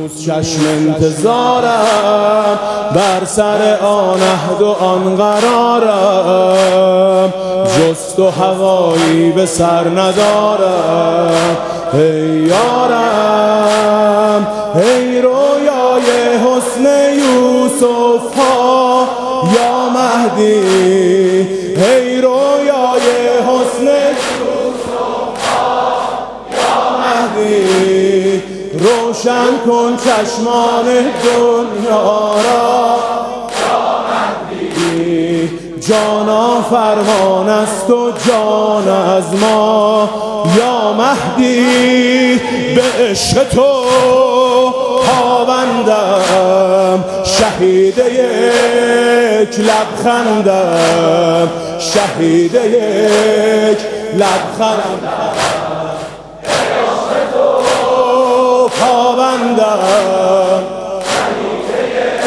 هنوز چشم انتظارم، بر سر آن عهد و آن قرارم، جز تو هوایی به سر ندارم. ای یارم ای رویای حسن یوسف ها یا مهدی، ای رویای حسن یوسف ها یا مهدی، روشن کن چشمان دنیا را یا مهدی. جانا فرمان است و جان از ما یا مهدی، به عشق تو پابندم، شهید یک لبخندم، شهید یک لبخندم، به عشق تو پابندم، شهید یک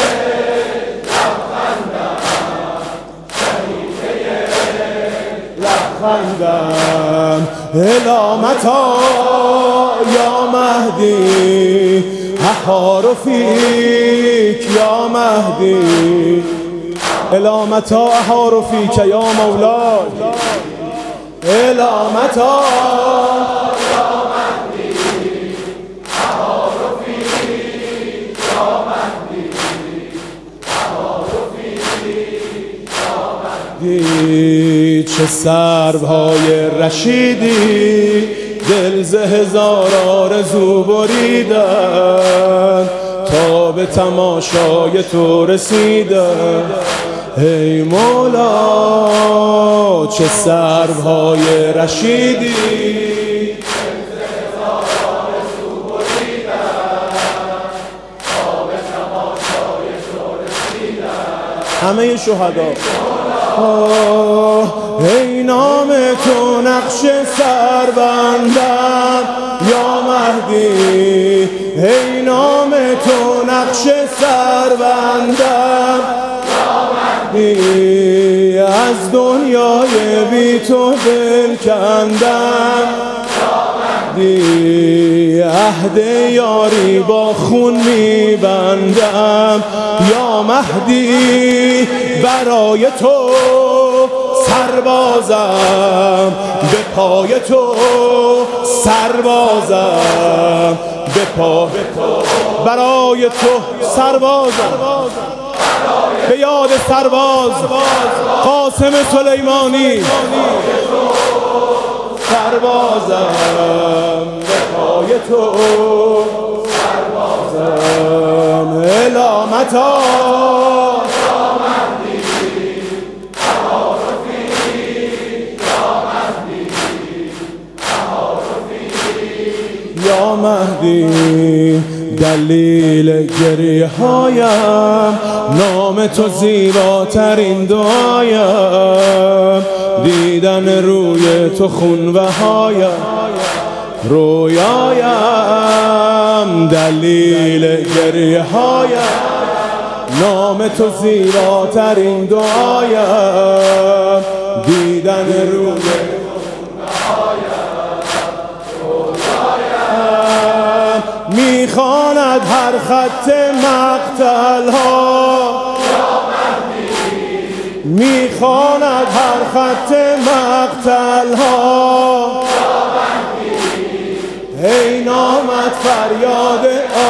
لبخندم، شهید یک لبخندم. الامتا یا مهدی، احار فیک یا مهدی، الامتا احار فیک یا مولای، الامتا یا مهدی، احار فیک یا مهدی، احار فیک یا مهدی. چه سروهای رشیدی دل ز هزار آرزو بریدن، تا به تماشای تو رسیدن. ای مولا چه سروهای رشیدی دل ز هزار آرزو بریدن، تا به تماشای تو رسیدن. همه شهدا ای نام تو نقش سربندم یا مهدی، ای نام تو نقش سربندم یا مهدی، از دنیای بی تو دل کندم یا مهدی، عهد یاری با خون میبندم یا مهدی، برای تو سربازم، به پای تو سربازم، به پای تو برای تو سربازم، به یاد سرباز قاسم سلیمانی سربازم، به پای تو سربازم. الامتا یا مهدی، دلیل گریه هایم نام تو زیباترین دعایم، دیدن روی تو خونبهایم رویایم، دلیل گریه هایم نام تو زیباترین دعایم، دیدن روی میخواند هر خط مقتل ها یا مهدی، میخواند هر خط مقتل ها یا مهدی، ای نامت فریاد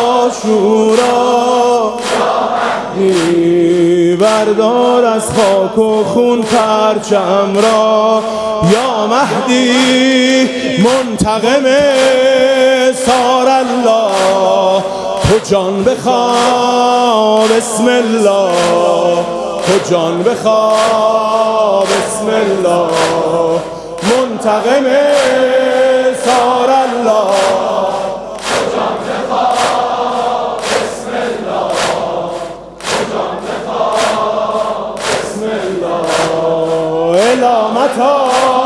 عاشورا یا مهدی، بردار از خاک و خون پرچم را یا مهدی، منتقم سار الله، تو جان بخوا بسم الله، تو جان بخوا بسم الله، منتقم سار الله، تو جان بخوا بسم الله، تو جان بخوا بسم الله. الامتا